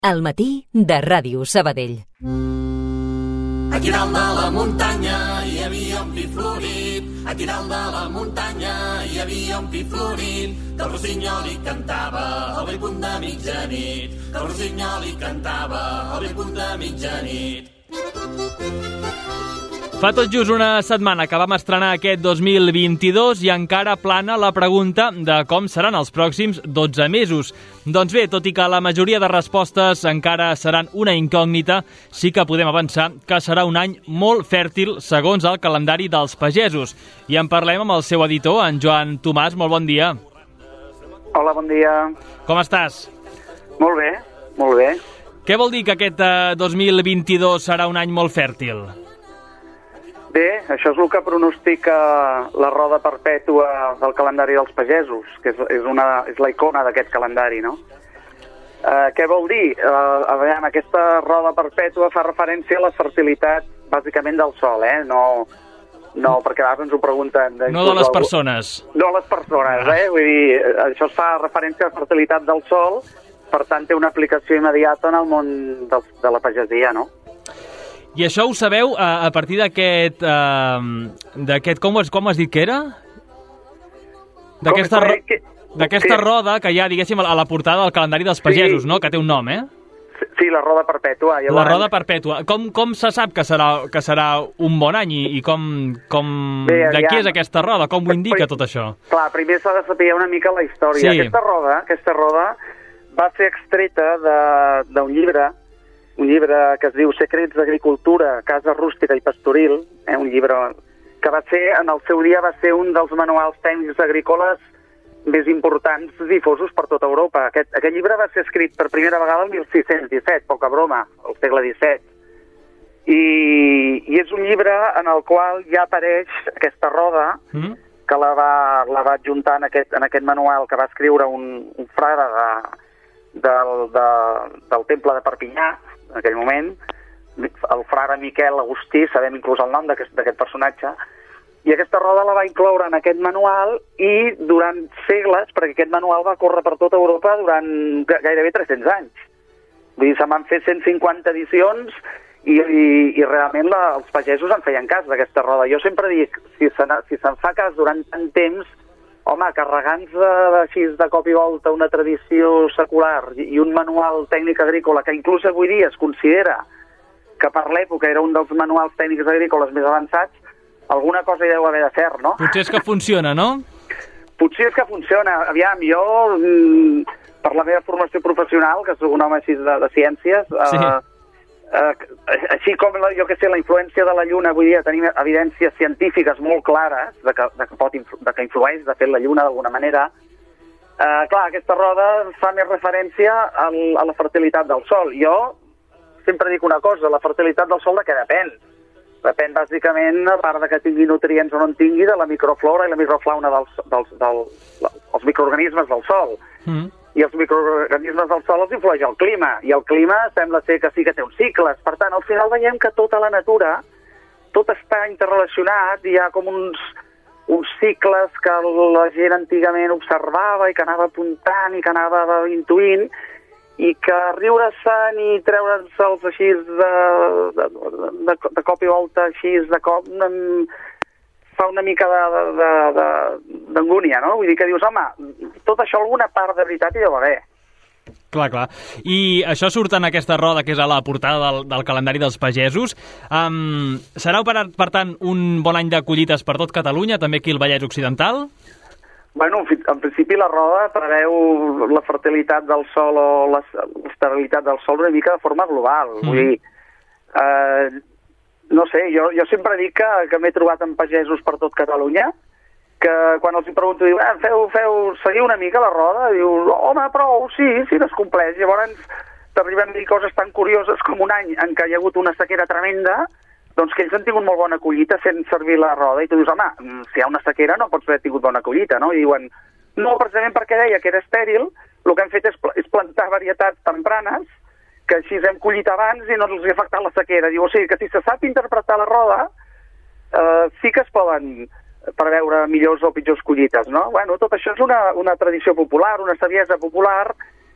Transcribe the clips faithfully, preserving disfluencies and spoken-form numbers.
Al matí de Ràdio Sabadell. Aquí dalt de la muntanya hi havia un pi florit. Aquí dalt de la muntanya hi havia un pi florit. Que el rossinyol hi cantava al bell punt de mitjanit. Que el rossinyol hi cantava al bell punt de mitjanit. Fa tot just una setmana que vam estrenar aquest dos mil vint-i-dos i encara plana la pregunta de com seran els pròxims dotze mesos. Doncs bé, tot i que la majoria de respostes encara seran una incògnita, sí que podem avançar que serà un any molt fèrtil segons el calendari dels pagesos. I en parlem amb el seu editor, en Joan Tomàs. Molt bon dia. Hola, bon dia. Com estàs? Molt bé, molt bé. Què vol dir que aquest eh, dos mil vint-i-dos serà un any molt fèrtil? Bé, això és el que pronostica la roda perpètua del calendari dels pagesos, que és, és, una, és la icona d'aquest calendari, no? Eh, què vol dir? Eh, a veure, aquesta roda perpètua fa referència a la fertilitat, bàsicament, del sol, eh? No, no perquè a vegades ens ho pregunten. No de les persones. No de les persones, eh? Vull dir, això fa referència a la fertilitat del sol, per tant, té una aplicació immediata en el món de, de la pagesia, no? I això ho sabeu a, a partir d'aquest... Uh, d'aquest com, com has dit que era? D'aquesta ro d'aquesta roda que hi ha, diguéssim, a la portada del calendari dels pagesos, sí, no? Que té un nom, eh? Sí, la roda perpètua. Ja la roda perpètua. Com, com se sap que serà, que serà un bon any i, i com... com Bé, de qui és aquesta roda? Com ho indica tot això? Clar, primer s'ha de saber una mica la història. Sí. Aquesta roda, aquesta roda va ser extreta d'un llibre un llibre que es diu Secrets d'Agricultura, Casa Rústica i Pastoril, eh, un llibre que va ser, en el seu dia, va ser un dels manuals tècnics agrícoles més importants difosos per tota Europa. Aquest, aquest llibre va ser escrit per primera vegada el mil sis-cents disset, poca broma, al segle disset. I, i és un llibre en el qual ja apareix aquesta roda, mm. que la va, la va adjuntar en aquest, en aquest manual que va escriure un, un frare de, del, de, del temple de Perpinyà, en aquell moment, el frare Miquel Agustí, sabem inclús el nom d'aquest personatge, i aquesta roda la va incloure en aquest manual i durant segles, perquè aquest manual va córrer per tota Europa durant gairebé tres-cents anys. Vull dir, se m'han fet cent cinquanta edicions i, i, i realment la, els pagesos en feien cas d'aquesta roda. Jo sempre dic, si se'n si se fa cas durant tant temps, home, carregant-se així de cop i volta una tradició secular i un manual tècnic agrícola que inclús avui dia es considera que per l'època era un dels manuals tècnics agrícoles més avançats, alguna cosa hi deu haver de fer, no? Potser és que funciona, no? Potser és que funciona. Aviam, jo, per la meva formació professional, que soc un home així de, de ciències, sí. eh, eh, així com, la, jo que sé, la influència de la Lluna, avui dia tenim evidències científiques molt clares de que, de que, pot influ de que influeix, de fet, la Lluna d'alguna manera. Eh, clar, aquesta roda fa més referència al, a la fertilitat del sol. Jo sempre dic una cosa, la fertilitat del sol de què depèn? Depèn, bàsicament, a part de que tingui nutrients o no en tingui, de la microflora i la microfauna dels, dels, dels, dels microorganismes del sol. Mm. I els microorganismes del sol els influeix el clima, i el clima sembla ser que sí que té uns cicles. Per tant, al final veiem que tota la natura, tot està interrelacionat, i hi ha com uns, uns cicles que la gent antigament observava i que anava apuntant i que anava intuint, i que riure-se'n i treure'ns-els així de, de, de, de cop i volta, així de cop, em, fa una mica d'angúnia, no? Vull dir que dius, home, tot això alguna part de veritat hi deu haver. Clar, clar. I això surt en aquesta roda que és a la portada del, del calendari dels pagesos. Um, serà, per, per tant, un bon any de collites per tot Catalunya, també aquí al Vallès Occidental? Bueno, en principi la roda preveu la fertilitat del sol o l'estabilitat del sol una mica de forma global. Mm. Vull dir, eh, no sé, jo, jo sempre dic que, que m'he trobat amb pagesos per tot Catalunya, que quan els hi pregunto, diu, eh, feu, feu, seguiu una mica la roda, diu, home, prou, sí, sí, es compleix. Llavors t'arriben a dir coses tan curioses com un any en què hi ha hagut una sequera tremenda, doncs que ells han tingut molt bona collita fent servir la roda, i tu dius, home, si hi ha una sequera no pots haver tingut bona collita, no? I diuen, no, precisament perquè deia que era estèril, el que hem fet és, és plantar varietats tempranes, que així hem collit abans i no els ha afectat la sequera. Diu, o sigui, que si se sap interpretar la roda, eh, sí que es poden preveure millors o pitjors collites, no? Bueno, tot això és una, una tradició popular, una saviesa popular,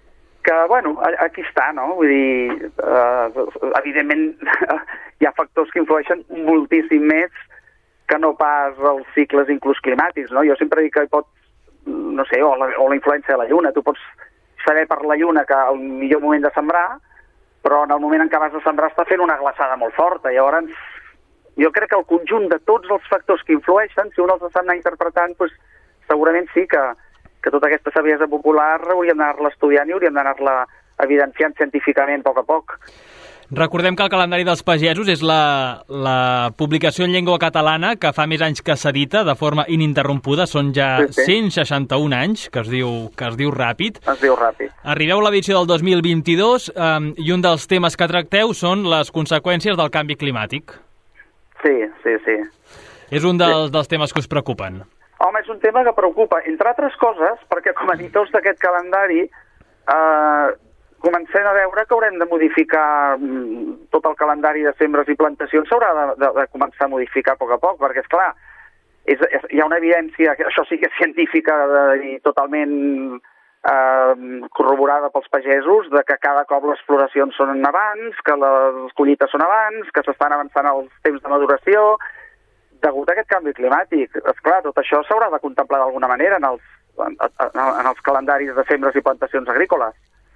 que, bueno, aquí està, no? Vull dir, eh, evidentment hi ha factors que influeixen moltíssim més que no pas els cicles inclús climàtics, no? Jo sempre dic que hi pot, no sé, o la, o la influència de la lluna. Tu pots saber per la lluna que el millor moment de sembrar, però en el moment en què vas a sembrar està fent una glaçada molt forta. Llavors, jo crec que el conjunt de tots els factors que influeixen, si un els sap anar interpretant, doncs, segurament sí que, que tota aquesta saviesa popular hauríem d'anar-la estudiant i hauríem d'anar-la evidenciant científicament a poc a poc. Recordem que el calendari dels pagesos és la, la publicació en llengua catalana que fa més anys que s'edita de forma ininterrompuda. Són ja sí, sí. cent seixanta-un anys, que es diu, que es diu ràpid. Es diu ràpid. Arribeu a l'edició del dos mil vint-i-dos um, i un dels temes que tracteu són les conseqüències del canvi climàtic. Sí, sí, sí. És un dels, sí. dels temes que us preocupen. Home, és un tema que preocupa, entre altres coses, perquè com a editors d'aquest calendari eh, comencem a veure que haurem de modificar tot el calendari de sembres i plantacions, s'haurà de, de, de començar a modificar a poc a poc, perquè, esclar, és, és, hi ha una evidència, això sí que és científica de, i totalment eh, corroborada pels pagesos, de que cada cop les floracions són abans, que les collites són abans, que s'estan avançant els temps de maduració, degut a aquest canvi climàtic. Esclar, tot això s'haurà de contemplar d'alguna manera en els, en, en, en els calendaris de sembres i plantacions agrícoles.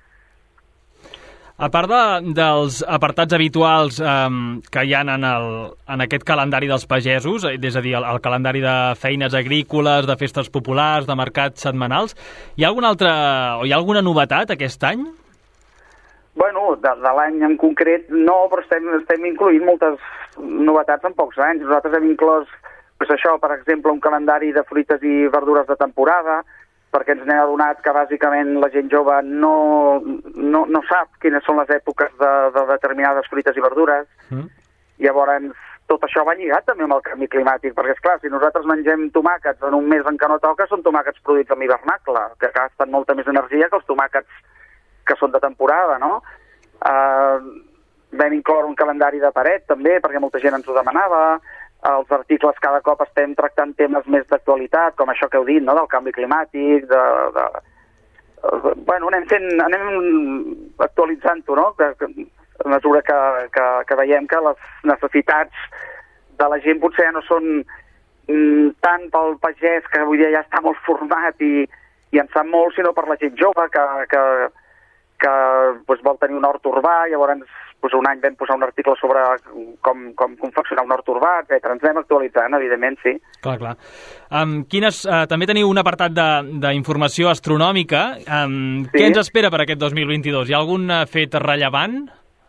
A part de, dels apartats habituals um, que hi ha en, el, en aquest calendari dels pagesos, és a dir, el, el calendari de feines agrícoles, de festes populars, de mercats setmanals, hi ha alguna altra, o hi ha alguna novetat aquest any? Bueno, de, de l'any en concret no, però estem, estem incluint moltes novetats en pocs anys. Nosaltres hem inclòs, pues això, per exemple, un calendari de fruites i verdures de temporada, perquè ens n'hem adonat que bàsicament la gent jove no, no, no sap quines són les èpoques de, de determinades fruites i verdures. Mm. Llavors, tot això va lligat també amb el canvi climàtic, perquè, esclar, si nosaltres mengem tomàquets en un mes en què no toca, són tomàquets produïts en hivernacle, que gasten molta més energia que els tomàquets que són de temporada, no? Uh, vam incloure un calendari de paret, també, perquè molta gent ens ho demanava. Els articles cada cop estem tractant temes més d'actualitat, com això que heu dit, no?, del canvi climàtic, de... de... Bueno, anem fent, anem actualitzant-ho, no?, que, que, a mesura que, que, que veiem que les necessitats de la gent potser ja no són mm, tant pel pagès, que avui dia ja està molt format i, i en sap molt, sinó per la gent jove, que, que, que pues, vol tenir un hort urbà. Llavors, pues, un any vam posar un article sobre com, com confeccionar un hort urbà, etcètera. Ens anem actualitzant, evidentment, sí. Clar, clar. Um, quines, uh, també teniu un apartat d'informació astronòmica. Um, sí. Què ens espera per aquest dos mil vint-i-dos? Hi ha algun uh, fet rellevant?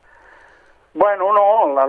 Bueno, no. La,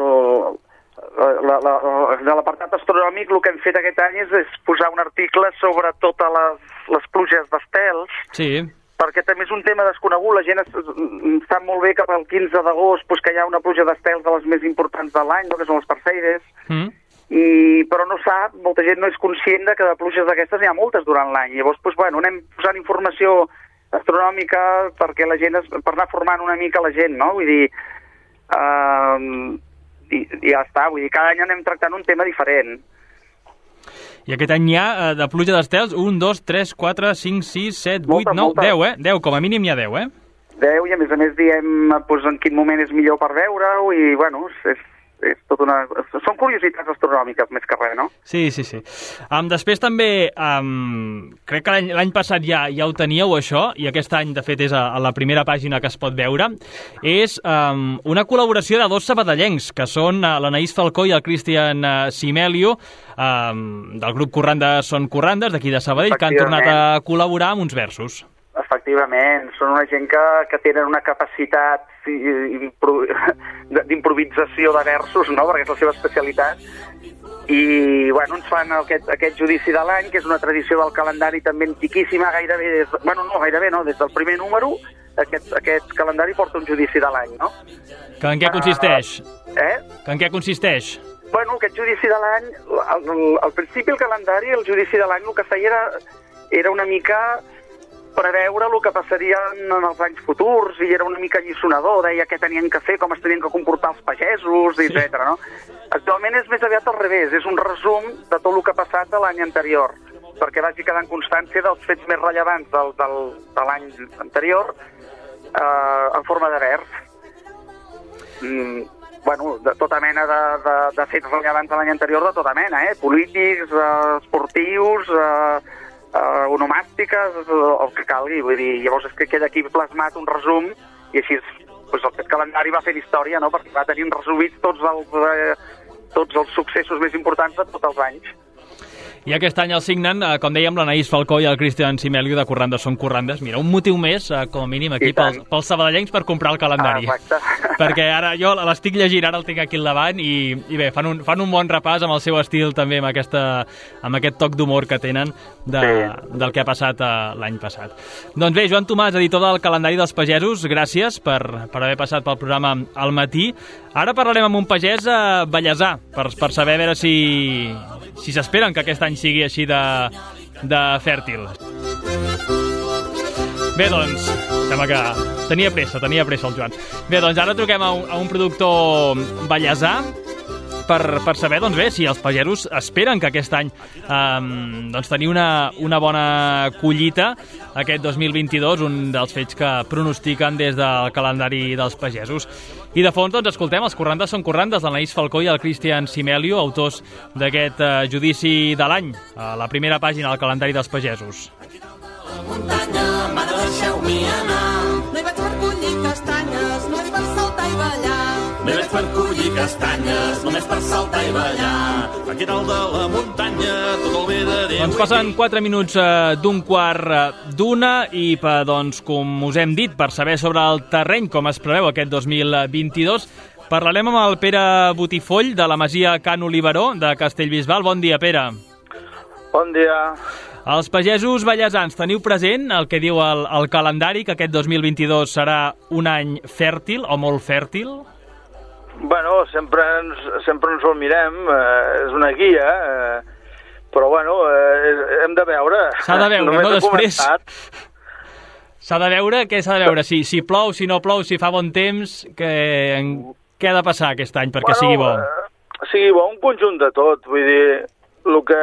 la, la, de l'apartat astronòmic el que hem fet aquest any és, és posar un article sobre totes les, les pluges d'estels. Sí. Perquè també és un tema desconegut. La gent sap molt bé que pel quinze d'agost pues, que hi ha una pluja d'estels de les més importants de l'any, no?, que són les Perseides, mm. i, però no sap, molta gent no és conscient de que de pluges d'aquestes n'hi ha moltes durant l'any. Llavors, pues, bueno, anem posant informació astronòmica perquè la gent, es, per anar formant una mica la gent, no? Vull dir, uh, i, i ja està, vull dir, cada any anem tractant un tema diferent. I aquest any hi ha eh, de pluja d'estels un, dos, tres, quatre, cinc, sis, set, vuit, nou, deu, eh? deu, com a mínim hi ha deu, eh? deu, i a més a més diem pues, en quin moment és millor per veure-ho, i bueno, és, és tot una... Són curiositats astronòmiques més que res, no? Sí, sí, sí. Um, després també, um, crec que l'any passat ja, ja ho teníeu, això, i aquest any, de fet, és a, a la primera pàgina que es pot veure, és um, una col·laboració de dos sabadellencs, que són uh, l'Anaïs Falcó i el Cristian uh, Simelio, um, del grup Corrandes són Corrandes, d'aquí de Sabadell, que han tornat a col·laborar amb uns versos. Efectivament, són una gent que, que tenen una capacitat d'improvisació de versos, no?, perquè és la seva especialitat, i bueno, ens fan aquest, aquest judici de l'any, que és una tradició del calendari també antiquíssima, gairebé, des, bueno, no, gairebé no, des del primer número, aquest, aquest calendari porta un judici de l'any, no? Que en què consisteix? Uh, eh? Que en què consisteix? Bueno, aquest judici de l'any, al, al principi el calendari, el judici de l'any, el que feia era, era una mica preveure el que passaria en els anys futurs, i era una mica alliçonador, deia què tenien que fer, com es tenien que comportar els pagesos, sí. etcètera. No? Actualment és més aviat al revés, és un resum de tot el que ha passat de l'any anterior, perquè vagi quedant constància dels fets més rellevants del, del, de l'any anterior, eh, en forma de vers. Mm, bueno, de tota mena de, de, de fets rellevants de l'any anterior, de tota mena, eh? Polítics, eh, esportius, eh, eh, onomàstiques, el que calgui. Vull dir, llavors és que queda aquí plasmat un resum i així pues, aquest calendari va fent història, no? Perquè va tenint resumits tots els, eh, tots els successos més importants de tots els anys. I aquest any el signen, eh, com dèiem, l'Anaïs Falcó i el Cristian Simelio de Corrandes són Corrandes. Mira, un motiu més, eh, com a mínim, aquí pels, pels sabadellencs per comprar el calendari. Ah, exacte. Perquè ara jo l'estic llegint, ara el tinc aquí al davant i, i bé, fan un, fan un bon repàs amb el seu estil també, amb, aquesta, amb aquest toc d'humor que tenen de, sí. del que ha passat eh, l'any passat. Doncs bé, Joan Tomàs, editor del calendari dels pagesos, gràcies per, per haver passat pel programa al matí. Ara parlarem amb un pagès a Vallèsà, per, per saber a veure si si s'esperen que aquest any sigui així de, de fèrtil. Bé, doncs, sembla que tenia pressa, tenia pressa el Joan. Bé, doncs ara truquem a un, a un productor vallèsà per, per saber, doncs bé, si els pagesos esperen que aquest any eh, doncs tenir una, una bona collita aquest dos mil vint-i-dos, un dels fets que pronostiquen des del calendari dels pagesos. I de fons, doncs, escoltem, els Corrandes són Corrandes, l'Anaïs Falcó i el Cristian Simelio, autors d'aquest eh, judici de l'any, a la primera pàgina del calendari dels pagesos. La muntanya, mare, deixeu-m'hi anar. No hi vaig per collir castanyes, només per saltar i ballar. No hi vaig per collir castanyes, només per saltar i ballar. Aquí dalt de la muntanya, tot el bé de Déu. Doncs passen quatre minuts eh, d'un quart eh, d'una i, pa, doncs, com us hem dit, per saber sobre el terreny com es preveu aquest dos mil vint-i-dos, parlarem amb el Pere Botifoll de la masia Can Oliveró de Castellbisbal. Bon dia, Pere. Bon dia. Els pagesos vallesans, teniu present el que diu el, el calendari, que aquest dos mil vint-i-dos serà un any fèrtil o molt fèrtil? Bueno, sempre ens, sempre ens el mirem, eh, és una guia, eh, però bueno, eh, hem de veure. S'ha de veure, Només no? Després començat. s'ha de veure, què s'ha de veure? Si, si plou, si no plou, si fa bon temps, que, què ha de passar aquest any perquè bueno, sigui bo? Eh, sigui bo, un conjunt de tot, vull dir, el que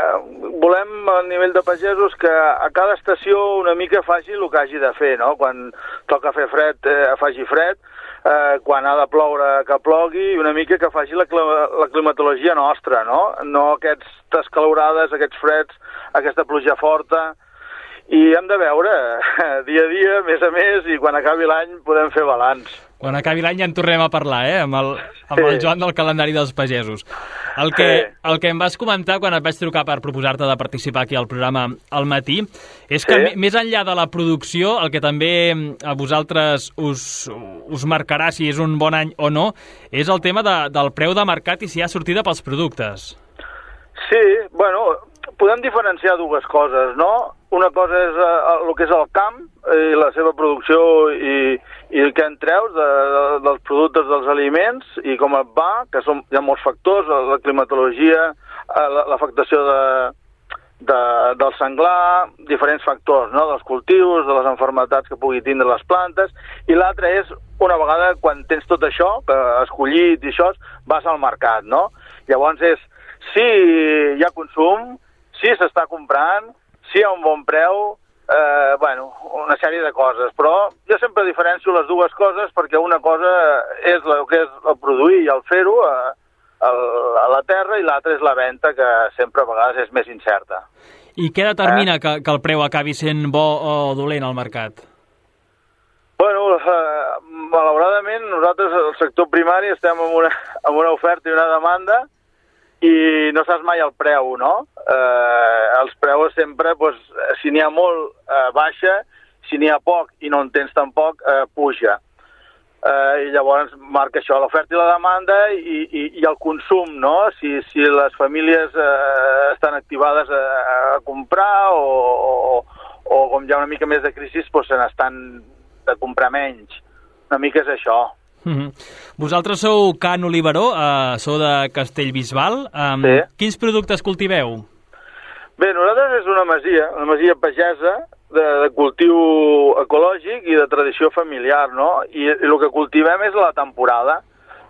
volem a nivell de pagesos que a cada estació una mica faci el que hagi de fer, no? Quan toca fer fred, eh, faci fred, eh, quan ha de ploure que plogui, una mica que faci la, la climatologia nostra, no? No aquestes calorades, aquests freds, aquesta pluja forta, i hem de veure dia a dia, mes a mes, i quan acabi l'any podem fer balanç. Quan acabi l'any ja en tornem a parlar, eh? Amb el, amb el Joan del calendari dels pagesos. El que, el que em vas comentar quan et vaig trucar per proposar-te de participar aquí al programa al matí és que sí. Més enllà de la producció, el que també a vosaltres us, us marcarà si és un bon any o no, és el tema de, del preu de mercat i si hi ha sortida pels productes. Sí, bueno, podem diferenciar dues coses, no? Una cosa és uh, el que és el camp i la seva producció i, i el que en treus de, de, dels productes dels aliments i com et va, que són, hi ha molts factors, la climatologia, uh, l'afectació de, de, del senglar, diferents factors, no? Dels cultius, de les enfermetats que pugui tindre les plantes, i l'altre és, una vegada quan tens tot això, que has collit i això, vas al mercat, no? Llavors és, si hi ha consum, si s'està comprant, si hi ha un bon preu, eh, bueno, una sèrie de coses. Però jo sempre diferencio les dues coses perquè una cosa és el que és el produir i el fer-ho a, a la terra i l'altra és la venda, que sempre a vegades és més incerta. I què determina eh? que, que el preu acabi sent bo o dolent al mercat? Bueno, eh, malauradament nosaltres al sector primari estem amb una, amb una oferta i una demanda i no saps mai el preu, no? Eh, els preus sempre, doncs, si n'hi ha molt, eh, baixa, si n'hi ha poc i no en tens tampoc, eh, puja. Eh, I llavors marca això, l'oferta i la demanda i, i, i el consum, no? Si, si les famílies eh, estan activades a, a comprar o, o, o com hi ha una mica més de crisi, doncs se n'estan de comprar menys. Una mica és això. Mm-hmm. Vosaltres sou Can Oliveró, eh, sou de Castellbisbal. Um, sí. Quins productes cultiveu? Bé, nosaltres és una masia, una masia pagesa de, de cultiu ecològic i de tradició familiar, no? I, i el que cultivem és la temporada.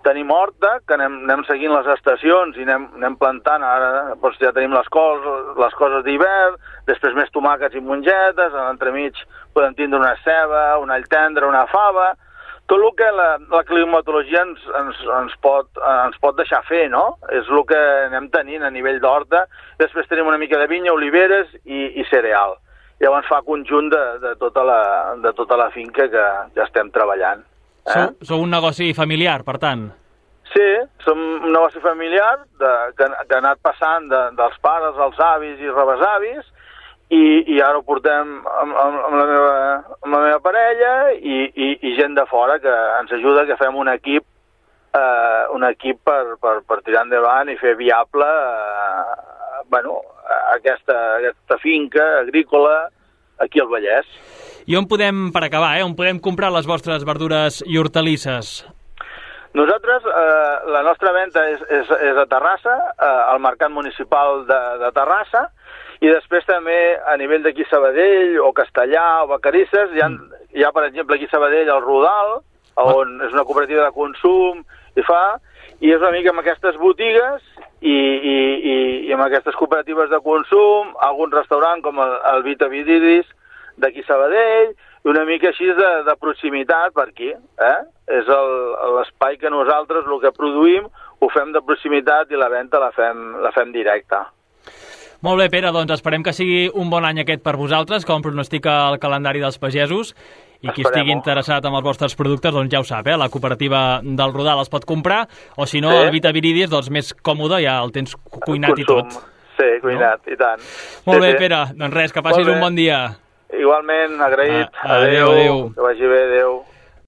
tenim horta, que anem, anem seguint les estacions i anem, anem plantant, ara doncs ja tenim les coses, les coses d'hivern, després més tomàquets i mongetes, a l'entremig podem tindre una ceba, un all tendre, una fava, tot el que la, la climatologia ens, ens, ens, pot, ens pot deixar fer, no? És el que anem tenint a nivell d'horta. Després tenim una mica de vinya, oliveres i, i cereal. Llavors fa conjunt de, de, tota la, de tota la finca que ja estem treballant. Eh? Sou, sou un negoci familiar, per tant? Sí, som un negoci familiar de, que, que ha anat passant de, dels pares als avis i rebesavis, i, i ara ho portem amb, amb, amb, la meva, amb la meva parella i, i, i gent de fora que ens ajuda, que fem un equip eh, un equip per, per, per tirar endavant i fer viable eh, bueno, aquesta, aquesta finca agrícola aquí al Vallès. I on podem, per acabar, eh, on podem comprar les vostres verdures i hortalisses? Nosaltres, eh, la nostra venda és, és, és a Terrassa, eh, al Mercat Municipal de, de Terrassa, i després també a nivell d'aquí Sabadell o Castellà o Vacarisses, hi ha, hi ha per exemple aquí Sabadell el Rodal, on és una cooperativa de consum i fa, i és una mica amb aquestes botigues i, i, i, i amb aquestes cooperatives de consum, algun restaurant com el, el Vita Vididis d'aquí Sabadell, i una mica així de, de proximitat per aquí. Eh? És l'espai que nosaltres el que produïm ho fem de proximitat i la venda la fem, la fem directa. Molt bé, Pere, doncs esperem que sigui un bon any aquest per vosaltres, com pronostica el calendari dels pagesos, i qui estigui interessat en els vostres productes, doncs ja ho sap, eh? La cooperativa del Rodal els pot comprar, o si no, sí. El Vita Viridis, doncs més còmode, ja el tens cuinat i tot. Sí, cuinat, no? I tant. Molt sí, bé, sí. Pere, doncs res, que passis un bon dia. Igualment, agraït. Ah, adéu, adéu. Que vagi bé, adéu.